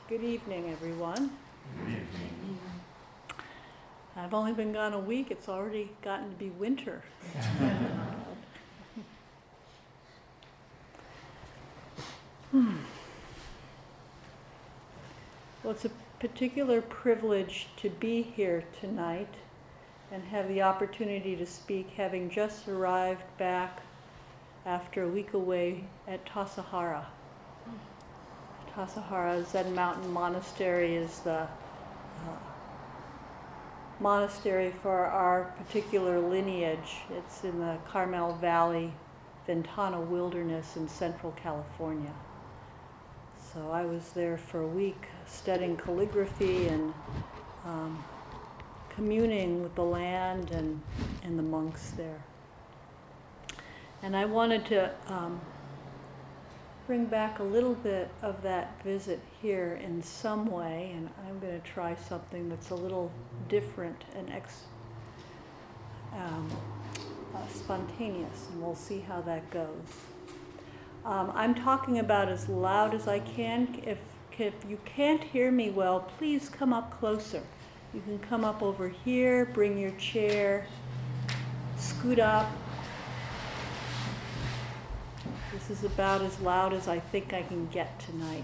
Good evening, everyone. Good evening. I've only been gone a week. It's already gotten to be winter. Well, it's a particular privilege to be here tonight and have the opportunity to speak, having just arrived back after a week away at Tassajara. Tassajara Zen Mountain Monastery is the monastery for our particular lineage. It's in the Carmel Valley, Ventana Wilderness in Central California. So I was there for a week studying calligraphy and communing with the land and the monks there. And I wanted to bring back a little bit of that visit here in some way, and I'm going to try something that's a little different and spontaneous, and we'll see how that goes. I'm talking about as loud as I can. If you can't hear me well, please come up closer. You can come up over here, bring your chair, scoot up. This is about as loud as I think I can get tonight.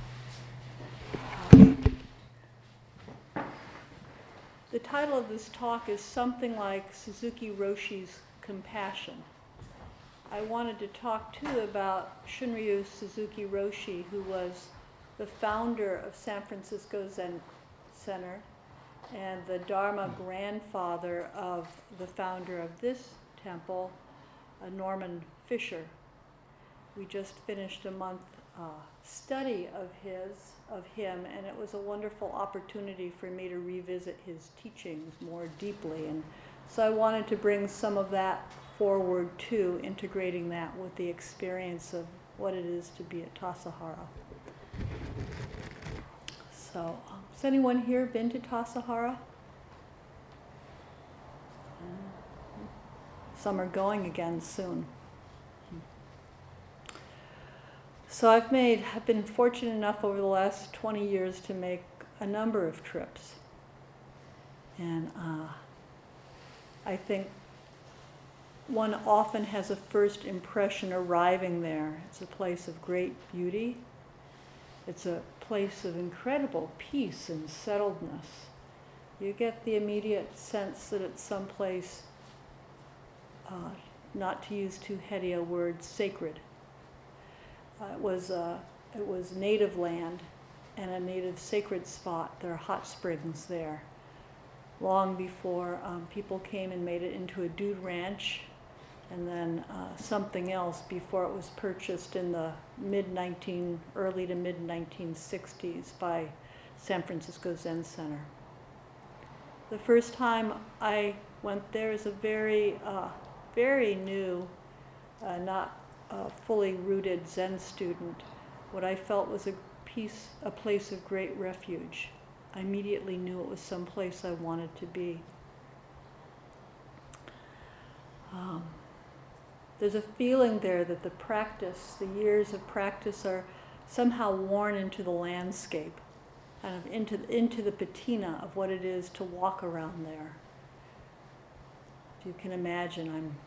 The title of this talk is something like Suzuki Roshi's Compassion. I wanted to talk too about Shunryu Suzuki Roshi, who was the founder of San Francisco Zen Center and the Dharma grandfather of the founder of this temple, Norman Fisher. We just finished a month study of him, and it was a wonderful opportunity for me to revisit his teachings more deeply. And so I wanted to bring some of that forward too, integrating that with the experience of what it is to be at Tassajara. So, has anyone here been to Tassajara? Some are going again soon. So I've been fortunate enough over the last 20 years to make a number of trips. And I think one often has a first impression arriving there. It's a place of great beauty. It's a place of incredible peace and settledness. You get the immediate sense that it's someplace, not to use too heady a word, sacred. It was native land and a native sacred spot. There are hot springs there. Long before people came and made it into a dude ranch, and then something else before it was purchased in the early to mid 1960s by San Francisco Zen Center. The first time I went there as a very, very new, not fully rooted Zen student, what I felt was a place of great refuge. I immediately knew it was some place I wanted to be. There's a feeling there that the years of practice are somehow worn into the landscape, kind of into the patina of what it is to walk around there. If you can imagine,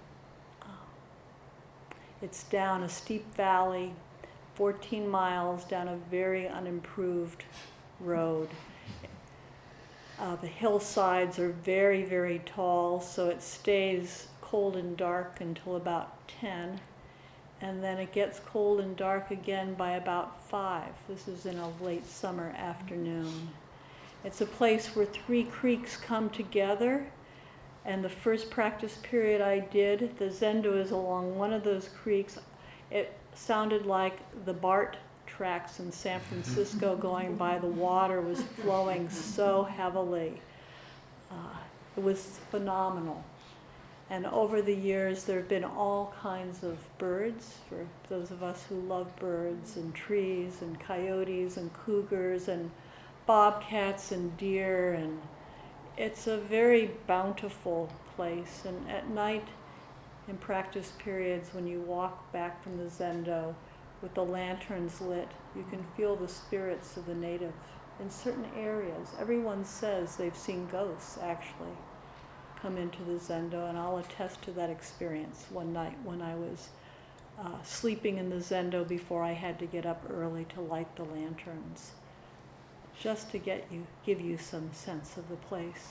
it's down a steep valley, 14 miles down a very unimproved road. The hillsides are very, very tall, so it stays cold and dark until about 10, and then it gets cold and dark again by about 5. This is in a late summer afternoon. It's a place where 3 creeks come together. And the first practice period I did, the Zendo is along one of those creeks. It sounded like the BART tracks in San Francisco going by. The water was flowing so heavily. It was phenomenal. And over the years, there have been all kinds of birds, for those of us who love birds, and trees, and coyotes, and cougars, and bobcats, and deer, and it's a very bountiful place, and at night in practice periods when you walk back from the Zendo, with the lanterns lit. You can feel the spirits of the native in certain areas. Everyone says they've seen ghosts actually come into the Zendo, and I'll attest to that experience one night when I was sleeping in the Zendo before I had to get up early to light the lanterns, just to give you some sense of the place.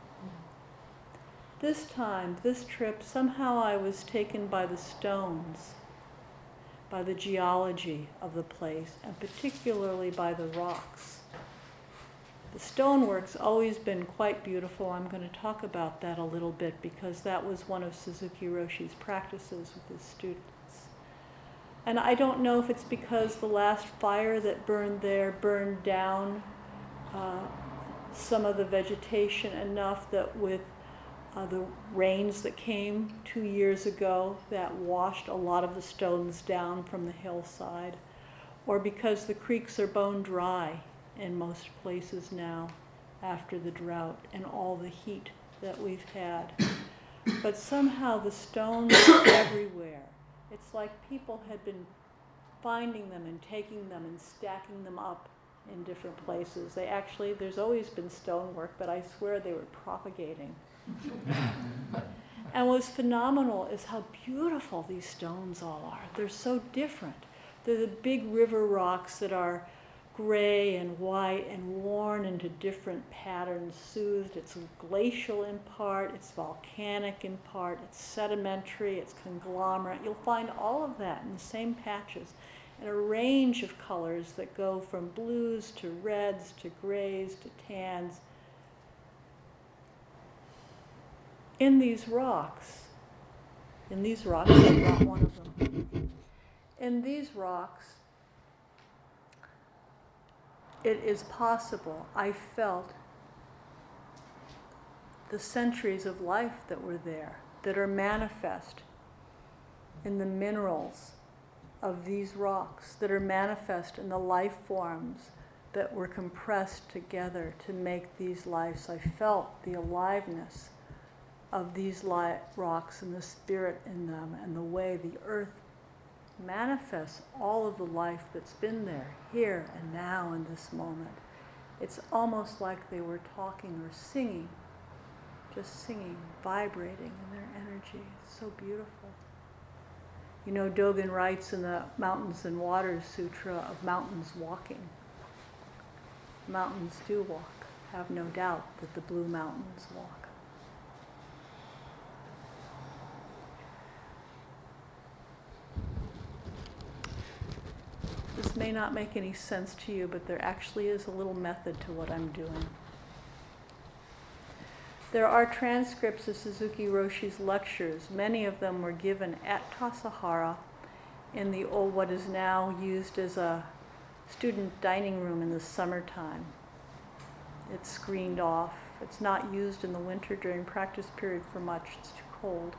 This time, this trip, somehow I was taken by the stones, by the geology of the place, and particularly by the rocks. The stonework's always been quite beautiful. I'm going to talk about that a little bit because that was one of Suzuki Roshi's practices with his students. And I don't know if it's because the last fire that burned there burned down some of the vegetation enough that with the rains that came 2 years ago that washed a lot of the stones down from the hillside, or because the creeks are bone dry in most places now after the drought and all the heat that we've had. But somehow the stones are everywhere. It's like people had been finding them and taking them and stacking them up in different places. There's always been stonework, but I swear they were propagating. And what's phenomenal is how beautiful these stones all are. They're so different. They're the big river rocks that are gray and white and worn into different patterns, soothed. It's glacial in part, it's volcanic in part, it's sedimentary, it's conglomerate. You'll find all of that in the same patches, and a range of colors that go from blues to reds to grays to tans. In these rocks, I brought one of them. In these rocks, it is possible, I felt the centuries of life that were there, that are manifest in the minerals of these rocks, that are manifest in the life forms that were compressed together to make these lives. I felt the aliveness of these rocks and the spirit in them and the way the earth manifests all of the life that's been there, here and now in this moment. It's almost like they were talking or singing, just singing, vibrating in their energy. It's so beautiful. You know, Dogen writes in the Mountains and Waters Sutra of mountains walking. Mountains do walk. Have no doubt that the blue mountains walk. This may not make any sense to you, but there actually is a little method to what I'm doing. There are transcripts of Suzuki Roshi's lectures. Many of them were given at Tassajara in the old, what is now used as a student dining room in the summertime. It's screened off. It's not used in the winter during practice period for much. It's too cold.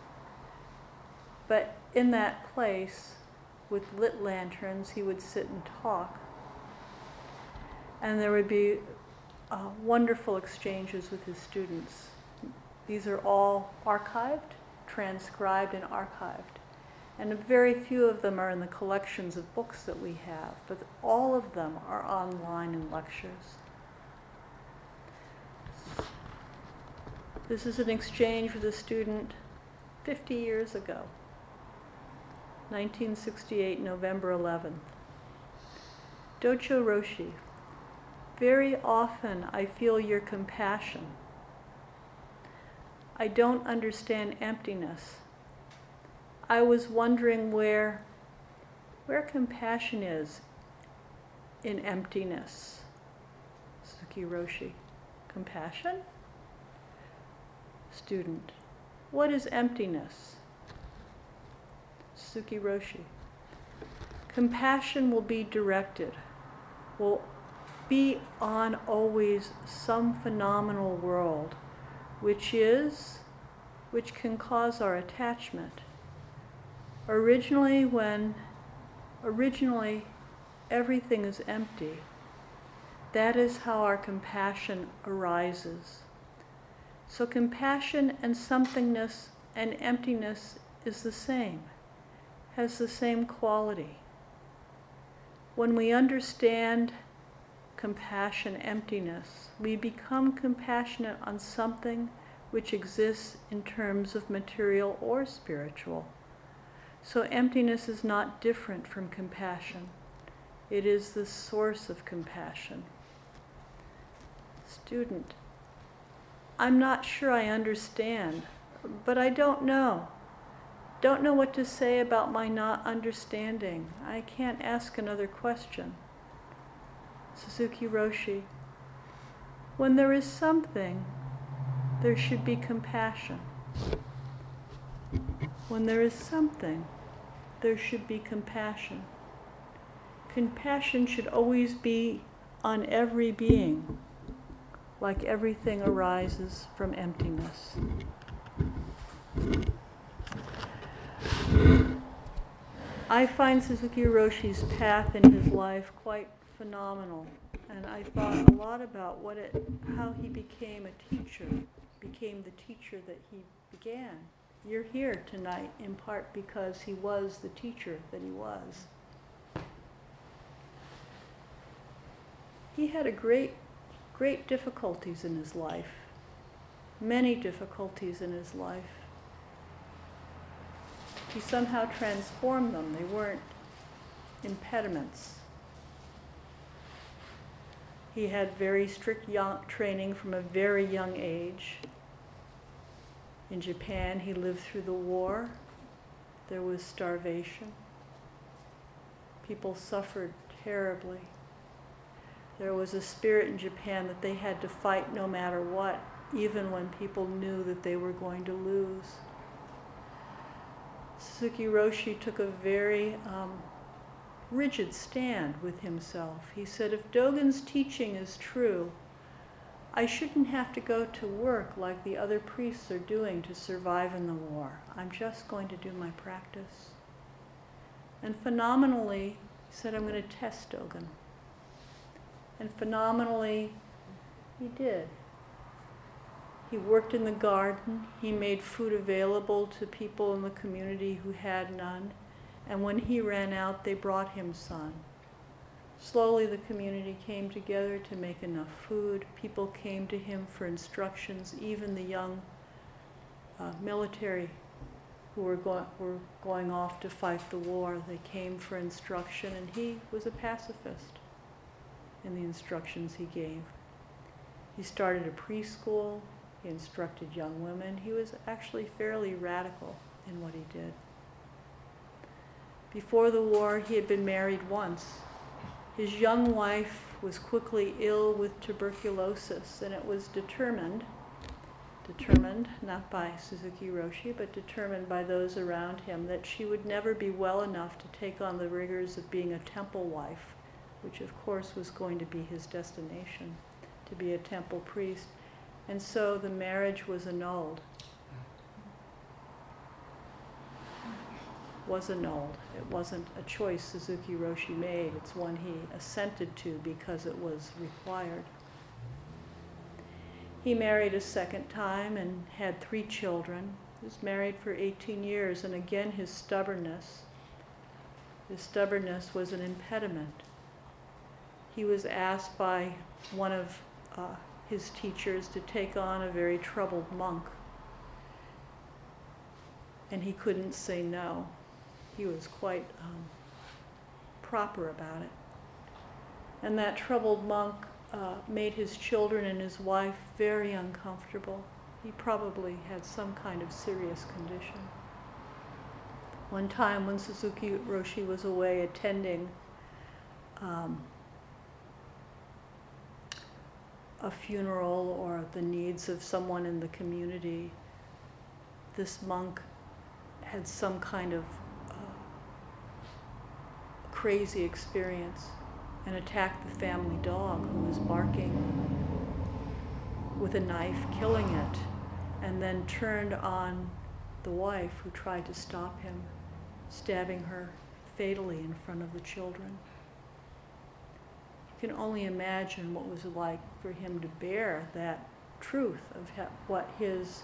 But in that place, with lit lanterns, he would sit and talk. And there would be wonderful exchanges with his students. These are all archived, transcribed, and archived. And very few of them are in the collections of books that we have, but all of them are online in lectures. This is an exchange with a student 50 years ago. 1968, November 11th. Docho Roshi, very often I feel your compassion. I don't understand emptiness. I was wondering where compassion is in emptiness. Suzuki Roshi, compassion? Student, what is emptiness? Suzuki Roshi, compassion will be directed, will be on always some phenomenal world, which can cause our attachment. Originally everything is empty. That is how our compassion arises. So compassion and somethingness and emptiness is the same, has the same quality. When we understand compassion emptiness, we become compassionate on something which exists in terms of material or spiritual. So emptiness is not different from compassion. It is the source of compassion. Student, I'm not sure I understand, but I don't know. Don't know what to say about my not understanding. I can't ask another question. Suzuki Roshi, when there is something, there should be compassion. When there is something, there should be compassion. Compassion should always be on every being, like everything arises from emptiness. I find Suzuki Roshi's path in his life quite phenomenal, and I thought a lot about how he became a teacher, became the teacher that he began. You're here tonight in part because he was the teacher that he was. He had great difficulties in his life, many difficulties in his life. He somehow transformed them. They weren't impediments. He had very strict training from a very young age. In Japan, he lived through the war. There was starvation. People suffered terribly. There was a spirit in Japan that they had to fight no matter what, even when people knew that they were going to lose. Suzuki Roshi took a very rigid stand with himself. He said, if Dogen's teaching is true, I shouldn't have to go to work like the other priests are doing to survive in the war. I'm just going to do my practice. And phenomenally, he said, I'm going to test Dogen. And phenomenally, he did. He worked in the garden. He made food available to people in the community who had none. And when he ran out, they brought him some. Slowly, the community came together to make enough food. People came to him for instructions, even the young military who were going off to fight the war. They came for instruction, and he was a pacifist in the instructions he gave. He started a preschool. He instructed young women. He was actually fairly radical in what he did. Before the war, he had been married once. His young wife was quickly ill with tuberculosis, and it was determined, not by Suzuki Roshi, but determined by those around him, that she would never be well enough to take on the rigors of being a temple wife, which of course was going to be his destination, to be a temple priest. And so the marriage was annulled. Was annulled. It wasn't a choice Suzuki Roshi made. It's one he assented to because it was required. He married a second time and had 3 children. He was married for 18 years, and again his stubbornness was an impediment. He was asked by one of his teachers to take on a very troubled monk, and he couldn't say no. He was quite proper about it. And that troubled monk made his children and his wife very uncomfortable. He probably had some kind of serious condition. One time when Suzuki Roshi was away attending a funeral or the needs of someone in the community, this monk had some kind of crazy experience and attacked the family dog, who was barking, with a knife, killing it, and then turned on the wife, who tried to stop him, stabbing her fatally in front of the children. You can only imagine what it was like for him to bear that truth of what his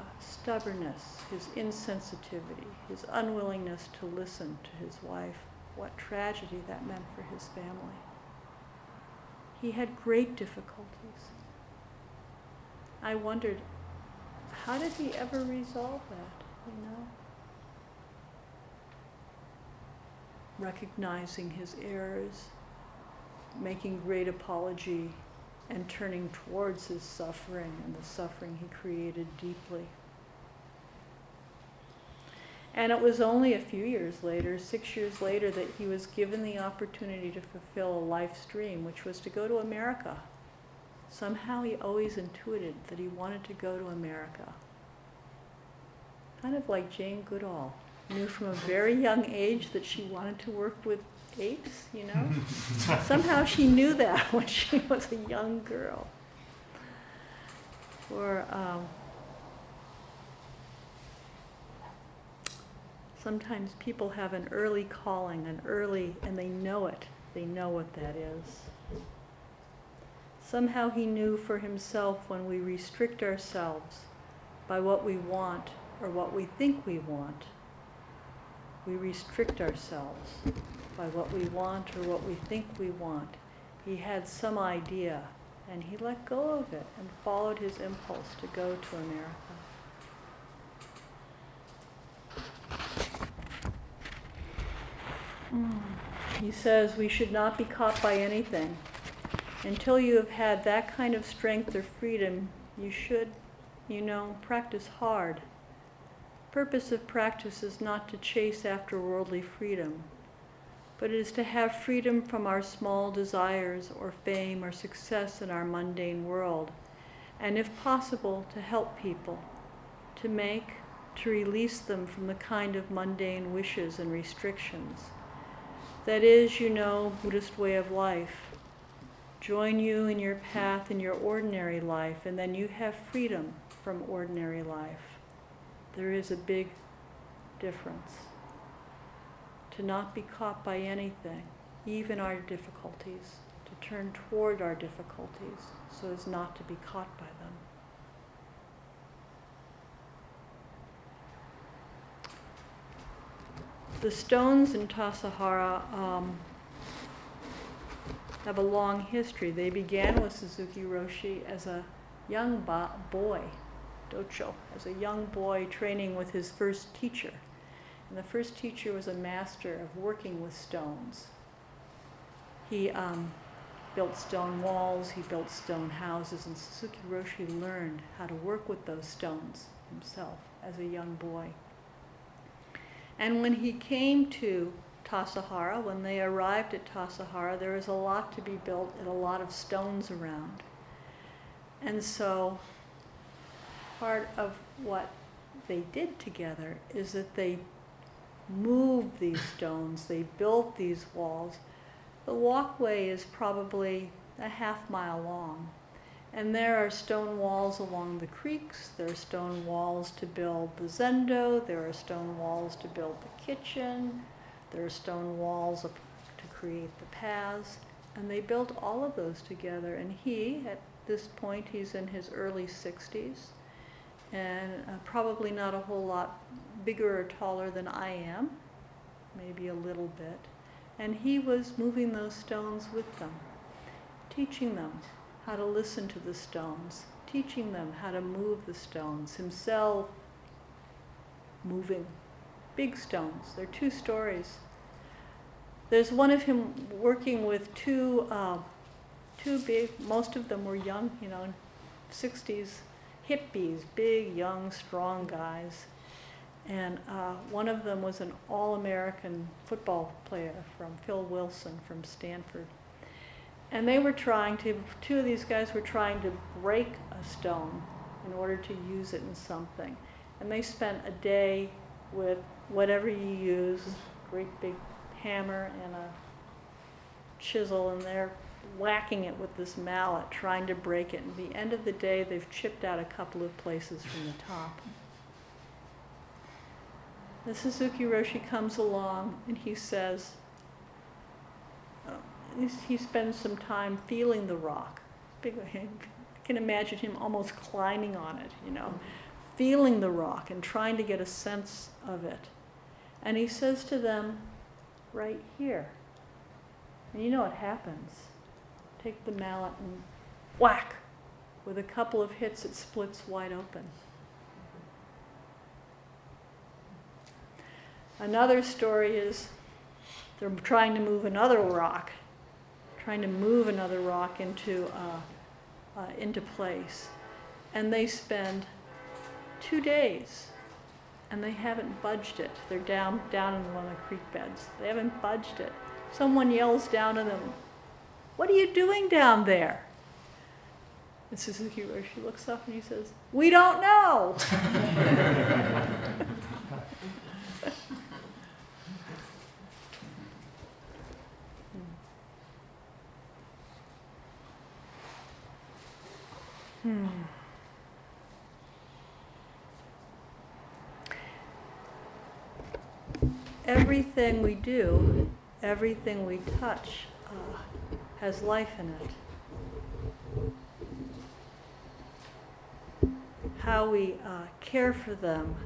stubbornness, his insensitivity, his unwillingness to listen to his wife what tragedy that meant for his family. He had great difficulties. I wondered, how did he ever resolve that, you know? Recognizing his errors, making great apology, and turning towards his suffering and the suffering he created deeply. And it was only a few years later, 6 years later, that he was given the opportunity to fulfill a life's dream, which was to go to America. Somehow he always intuited that he wanted to go to America. Kind of like Jane Goodall, knew from a very young age that she wanted to work with apes, you know? Somehow she knew that when she was a young girl. Or sometimes people have an early calling, and they know it. They know what that is. Somehow he knew for himself when we restrict ourselves by what we want or what we think we want. We restrict ourselves by what we want or what we think we want. He had some idea, and he let go of it and followed his impulse to go to America. He says we should not be caught by anything. Until you have had that kind of strength or freedom, you should, practice hard. Purpose of practice is not to chase after worldly freedom, but it is to have freedom from our small desires or fame or success in our mundane world, and if possible, to help people, to release them from the kind of mundane wishes and restrictions. That is, Buddhist way of life. Join you in your path in your ordinary life, and then you have freedom from ordinary life. There is a big difference. To not be caught by anything, even our difficulties, to turn toward our difficulties so as not to be caught by them. The stones in Tassajara have a long history. They began with Suzuki Roshi as a young boy, docho, as a young boy training with his first teacher. And the first teacher was a master of working with stones. He built stone walls, he built stone houses, and Suzuki Roshi learned how to work with those stones himself as a young boy. And when he came to Tassajara, when they arrived at Tassajara, there was a lot to be built and a lot of stones around. And so part of what they did together is that they moved these stones, they built these walls. The walkway is probably a half-mile long. And there are stone walls along the creeks, there are stone walls to build the zendo, there are stone walls to build the kitchen, there are stone walls to create the paths, and they built all of those together. And he, at this point, he's in his early 60s, and probably not a whole lot bigger or taller than I am, maybe a little bit. And he was moving those stones with them, teaching them how to listen to the stones, teaching them how to move the stones, himself moving big stones. There are two stories. There's one of him working with two big, most of them were young, 60s hippies, big, young, strong guys. And one of them was an all-American football player from Phil Wilson from Stanford. And they were two of these guys were trying to break a stone in order to use it in something. And they spent a day with whatever you use, great big hammer and a chisel, and they're whacking it with this mallet, trying to break it. And at the end of the day, they've chipped out a couple of places from the top. The Suzuki Roshi comes along and he says, he spends some time feeling the rock. I can imagine him almost climbing on it, feeling the rock and trying to get a sense of it. And he says to them, right here. And you know what happens. Take the mallet and whack. With a couple of hits, it splits wide open. Another story is they're trying to move another rock into place. And they spend 2 days and they haven't budged it. They're down in one of the creek beds. They haven't budged it. Someone yells down to them, "What are you doing down there?" And Suzuki Roshi looks up and he says, "We don't know." Everything we do, everything we touch, has life in it. How we care for them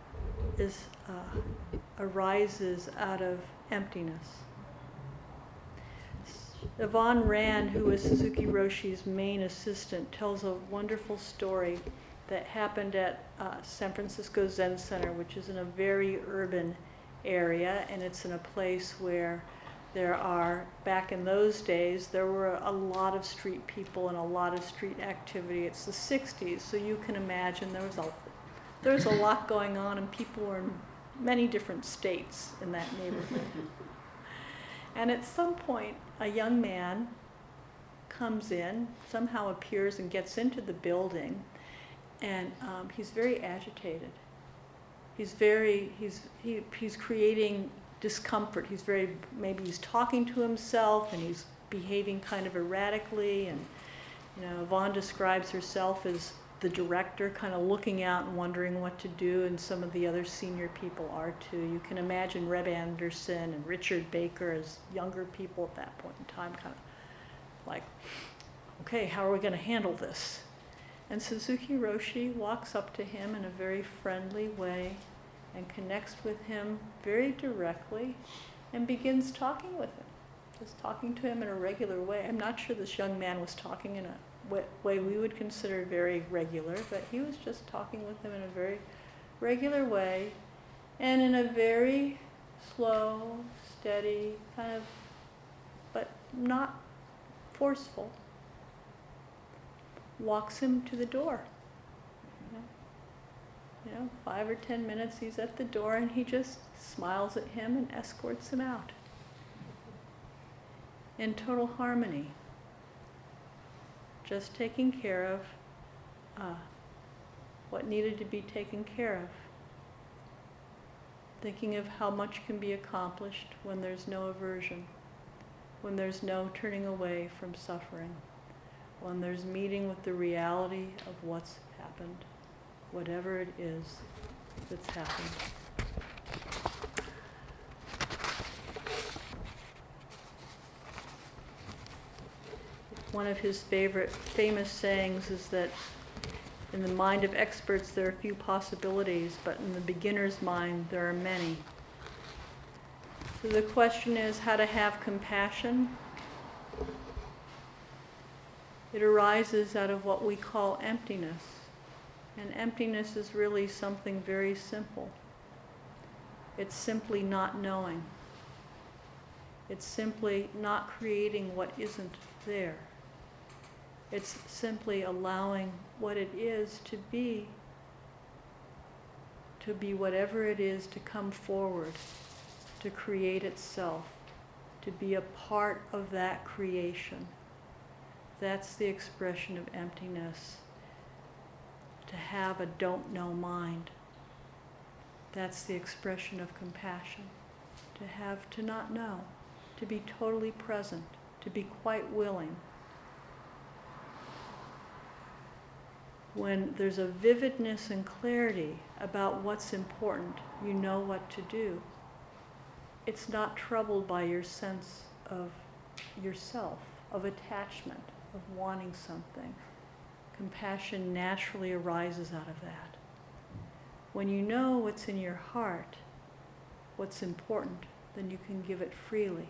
arises out of emptiness. Yvonne Rand, who was Suzuki Roshi's main assistant, tells a wonderful story that happened at San Francisco Zen Center, which is in a very urban area, and it's in a place where there are, back in those days, there were a lot of street people and a lot of street activity. It's the 60s, so you can imagine there was a lot going on, and people were in many different states in that neighborhood. And at some point, a young man comes in, somehow appears and gets into the building, and he's very agitated. He's creating discomfort. Maybe he's talking to himself and he's behaving kind of erratically. And Yvonne describes herself as the director, kind of looking out and wondering what to do, and some of the other senior people are too. You can imagine Reb Anderson and Richard Baker as younger people at that point in time, kind of like, okay, how are we going to handle this? And Suzuki Roshi walks up to him in a very friendly way and connects with him very directly and begins talking with him, just talking to him in a regular way. I'm not sure this young man was talking in a way we would consider very regular, but he was just talking with him in a very regular way and in a very slow, steady, kind of, but not forceful, walks him to the door. 5 or 10 minutes he's at the door and he just smiles at him and escorts him out. In total harmony. Just taking care of what needed to be taken care of. Thinking of how much can be accomplished when there's no aversion, when there's no turning away from suffering, when there's meeting with the reality of what's happened, whatever it is that's happened. One of his famous sayings is that in the mind of experts there are few possibilities, but in the beginner's mind there are many. So the question is how to have compassion. It arises out of what we call emptiness. And emptiness is really something very simple. It's simply not knowing. It's simply not creating what isn't there. It's simply allowing what it is to be whatever it is, to come forward, to create itself, to be a part of that creation. That's the expression of emptiness. To have a don't know mind. That's the expression of compassion. To not know, to be totally present, to be quite willing. When there's a vividness and clarity about what's important, you know what to do. It's not troubled by your sense of yourself, of attachment, of wanting something. Compassion naturally arises out of that. When you know what's in your heart, what's important, then you can give it freely.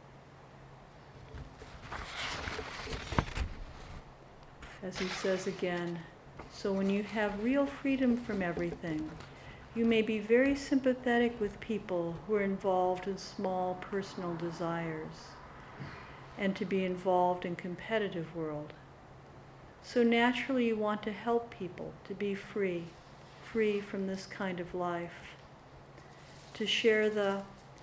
As he says again, so when you have real freedom from everything, you may be very sympathetic with people who are involved in small personal desires and to be involved in competitive world. So naturally you want to help people to be free from this kind of life, to share the,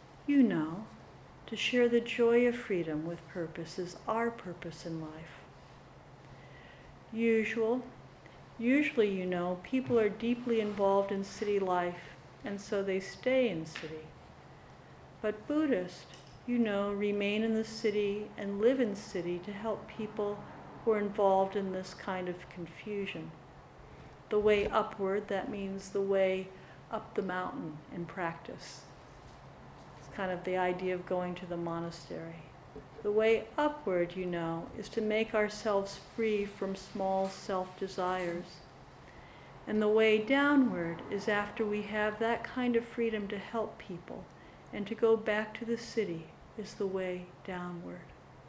to share the joy of freedom with purpose is our purpose in life. Usually, people are deeply involved in city life, and so they stay in city. But Buddhists, remain in the city and live in city to help people who are involved in this kind of confusion. The way upward, that means the way up the mountain in practice. It's kind of the idea of going to the monastery. The way upward, is to make ourselves free from small self-desires. And the way downward is after we have that kind of freedom to help people and to go back to the city is the way downward.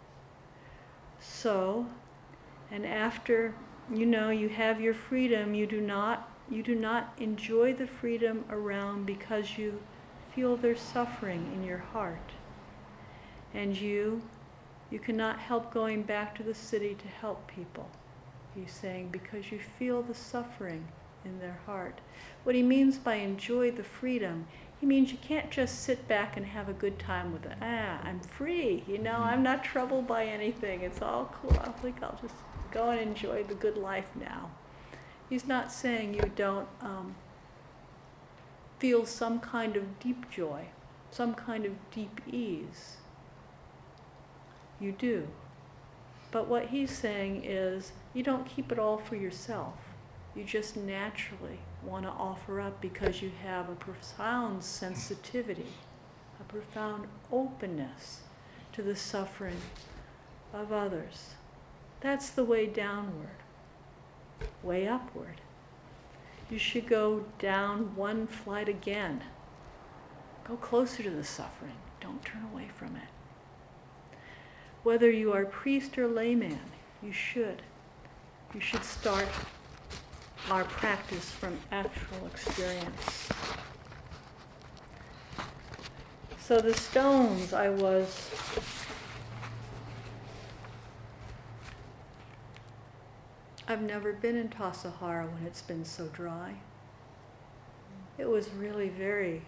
So, and after, you have your freedom, you do not enjoy the freedom around because you feel there's suffering in your heart. And you cannot help going back to the city to help people. He's saying because you feel the suffering in their heart. What he means by enjoy the freedom, he means you can't just sit back and have a good time with it. I'm free, I'm not troubled by anything. It's all cool. I think I'll just go and enjoy the good life now. He's not saying you don't feel some kind of deep joy, some kind of deep ease. You do. But what he's saying is you don't keep it all for yourself. You just naturally want to offer up because you have a profound sensitivity, a profound openness to the suffering of others. That's the way downward. Way upward. You should go down one flight again. Go closer to the suffering. Don't turn away from it. Whether you are priest or layman, you should. You should start our practice from actual experience. So the stones I've never been in Tassajara when it's been so dry. It was really very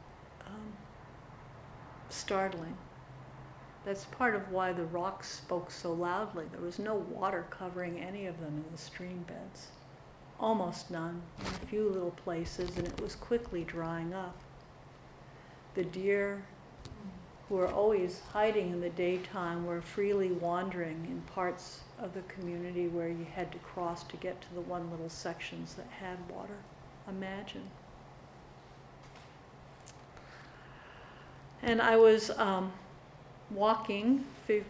startling. That's part of why the rocks spoke so loudly. There was no water covering any of them in the stream beds. Almost none, in a few little places, and it was quickly drying up. The deer, who were always hiding in the daytime, were freely wandering in parts of the community where you had to cross to get to the one little sections that had water. Imagine. And I was walking to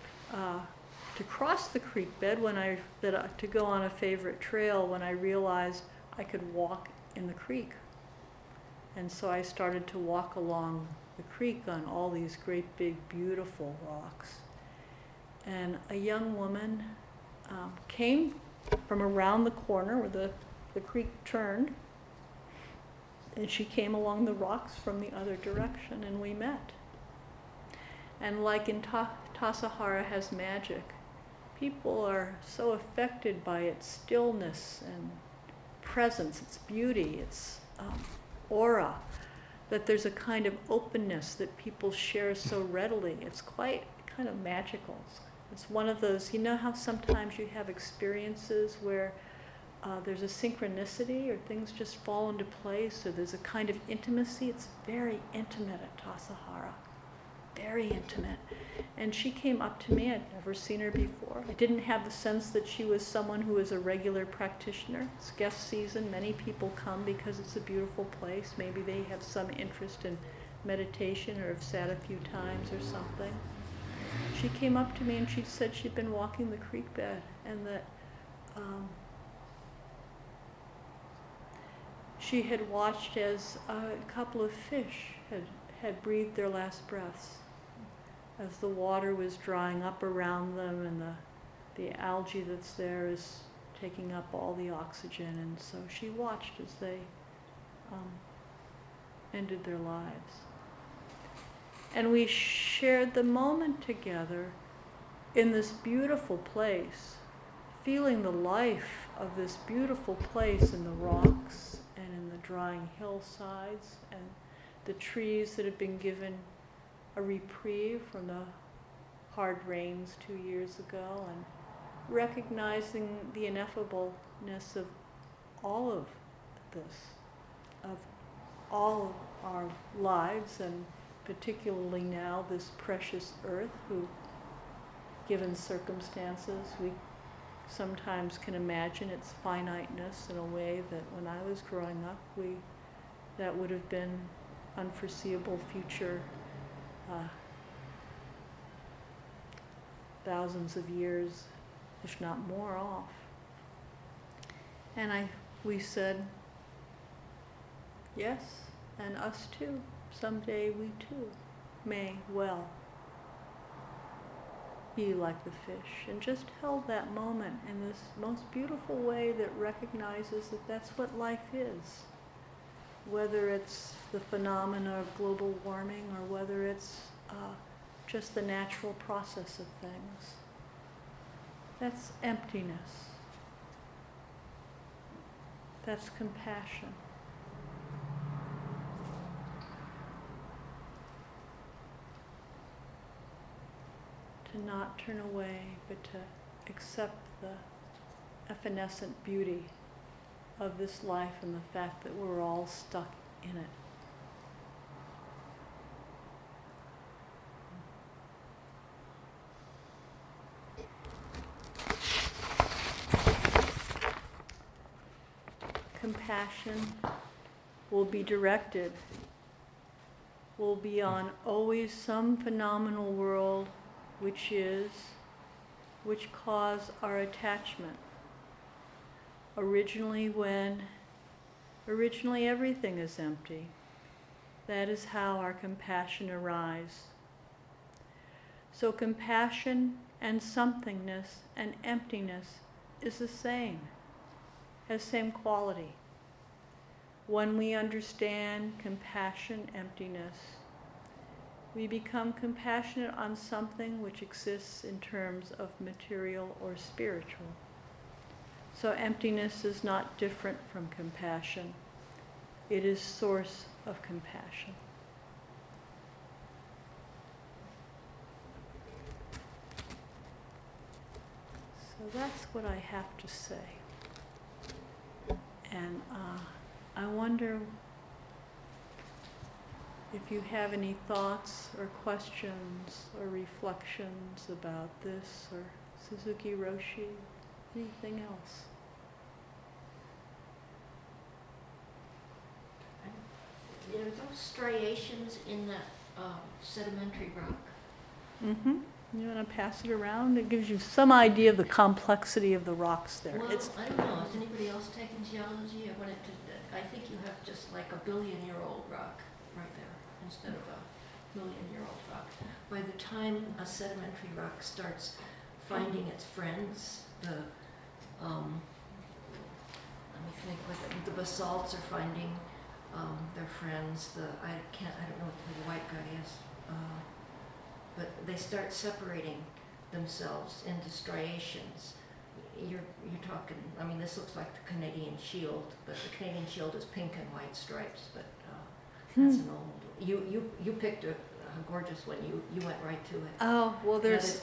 cross the creek bed to go on a favorite trail when I realized I could walk in the creek. And so I started to walk along the creek on all these great big beautiful rocks. And a young woman came from around the corner where the creek turned, and she came along the rocks from the other direction, and we met. And like in Tassajara has magic, people are so affected by its stillness and presence, its beauty, its aura, that there's a kind of openness that people share so readily. It's quite kind of magical. It's one of those, how sometimes you have experiences where there's a synchronicity or things just fall into place, or there's a kind of intimacy. It's very intimate at Tassajara. Very intimate. And she came up to me. I'd never seen her before. I didn't have the sense that she was someone who was a regular practitioner. It's guest season. Many people come because it's a beautiful place. Maybe they have some interest in meditation or have sat a few times or something. She came up to me and she said she'd been walking the creek bed and that she had watched as a couple of fish had breathed their last breaths as the water was drying up around them, and the algae that's there is taking up all the oxygen. And so she watched as they ended their lives. And we shared the moment together in this beautiful place, feeling the life of this beautiful place in the rocks and in the drying hillsides and the trees that had been given a reprieve from the hard rains 2 years ago, and recognizing the ineffableness of all of this, of all of our lives, and particularly now this precious earth, who, given circumstances, we sometimes can imagine its finiteness in a way that when I was growing up, that would have been unforeseeable future thousands of years, if not more, off. And we said, yes, and us too. Someday we too may well be like the fish, and just held that moment in this most beautiful way that recognizes that that's what life is. Whether it's the phenomena of global warming or whether it's just the natural process of things. That's emptiness. That's compassion. To not turn away, but to accept the evanescent beauty of this life and the fact that we're all stuck in it. Compassion will be directed, will be on always some phenomenal world which cause our attachment. Originally everything is empty. That is how our compassion arises. So compassion and somethingness and emptiness is the same, has same quality. When we understand compassion, emptiness, we become compassionate on something which exists in terms of material or spiritual. So emptiness is not different from compassion. It is source of compassion. So that's what I have to say. And I wonder if you have any thoughts or questions or reflections about this or Suzuki Roshi, anything else? There are those striations in that sedimentary rock. Mm-hmm. You want to pass it around? It gives you some idea of the complexity of the rocks there. Well, I don't know. Has anybody else taken geology? I think you have just like a billion-year-old rock right there instead of a million-year-old rock. By the time a sedimentary rock starts finding its friends, let me think. The basalts are finding their friends. I don't know who the white guy is. But they start separating themselves into striations. You're talking, I mean, this looks like the Canadian Shield, but the Canadian Shield is pink and white stripes, but that's an old, you picked a gorgeous one, you went right to it. Oh, well there's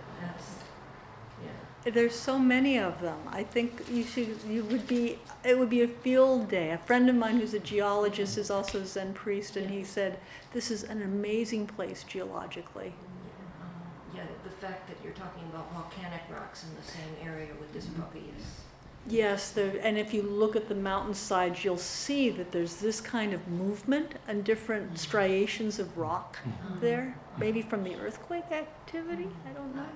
so many of them. I think it would be a field day. A friend of mine who's a geologist is also a Zen priest, and he said, this is an amazing place geologically. The fact that you're talking about volcanic rocks in the same area with this puppy is... Yes, and if you look at the mountainsides, you'll see that there's this kind of movement and different striations of rock there, maybe from the earthquake activity, I don't know.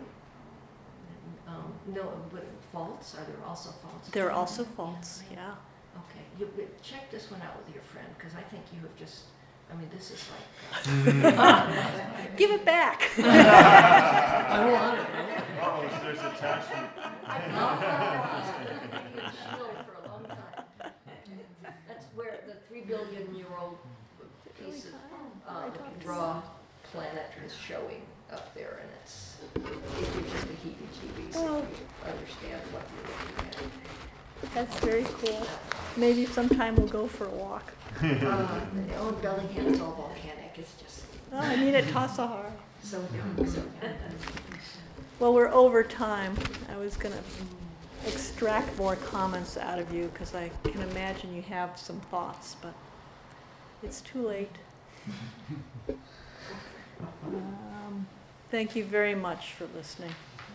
No, but faults? Are there also faults? There are also faults, yeah. Okay, you check this one out with your friend, because I think you have just I mean, this is like, Give it back. I want it. Oh, so there's attachment. I've had Canadian shield for a long time. That's where the 3 billion-year-old piece of raw planet is showing up there, and it gives you the heebie-jeebies if Oh. you understand what you're looking at. That's very cool. Maybe sometime we'll go for a walk. The old Bellingham's all volcanic. It's just Oh, I mean at Tassajara. so young, so young. Well, we're over time. I was going to extract more comments out of you because I can imagine you have some thoughts, but it's too late. Thank you very much for listening.